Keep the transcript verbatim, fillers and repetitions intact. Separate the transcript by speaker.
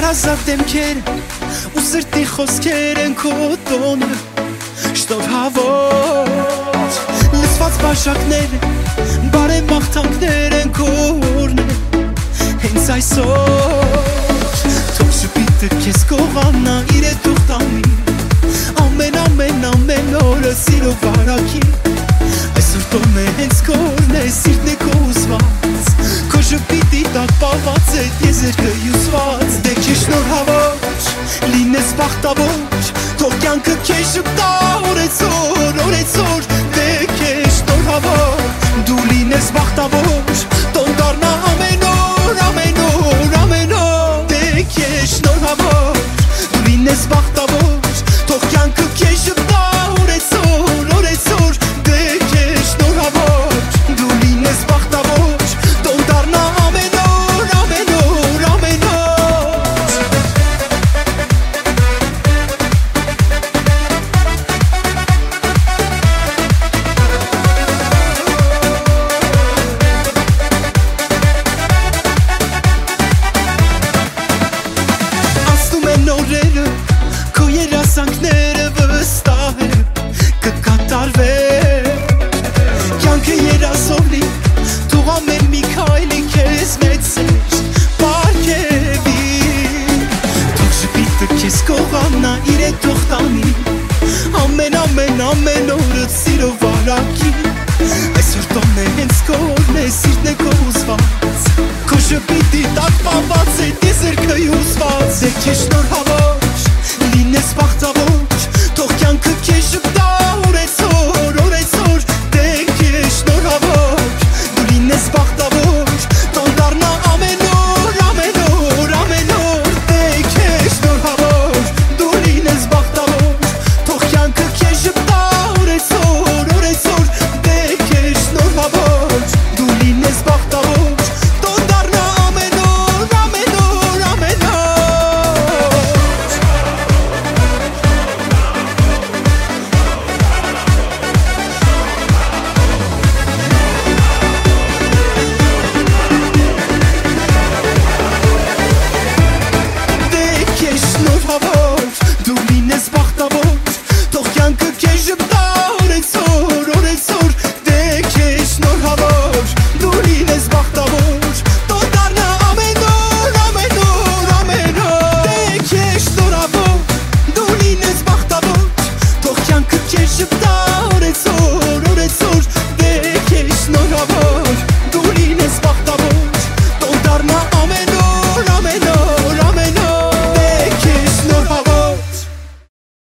Speaker 1: Հարազատ դեմքեր ու սրտի խոսքեր են քո տոնը շնորհավոր լսված բաժակներ բարեմաղթանքներ են քո օրներ հենց այսօր թող շփիթը քեզ կողանա իր դուխ տանի ամեն ամեն ամեն օրը սիրո վարակի այսօր տոն է հենց քո օրն է սիրտն է քո ուզված քո շփիթի տակ պահված է եզերքը հյուսված դե քեզ շնորհավոր լինես բախտավոր թող կյանքը քեզ շպտա օրեցօր օրեցօր դե քեզ շնորհավոր դու լինես բախտավոր տոն դառնա ամեն օր ամեն օր ամեն օր դե քեզ շնորհավոր դու լինես բախտավոր թող կյանքը քեզ շպտա օրեցօր օրեցօր դե քեզ շնորհավոր դու լինես բախտավոր տոն դառնա ամեն օր ամեն օր ամեն օր Օրերը քո երազանքները վստահ է կկատարվեն կյանքը երազով լի թող ամեն մի քայլի քեզ մեծ սեր պարգևի թող շփիթը քեզ կողանա իր թող տանի ամեն ամեն ամեն օրը սիրո վարակի այսօր տոն է հենց քո օրն է սիրտն է քո ուզված քո շփիթի տակ պահված է եզերքը հյուսված դե քեզ շնորհավոր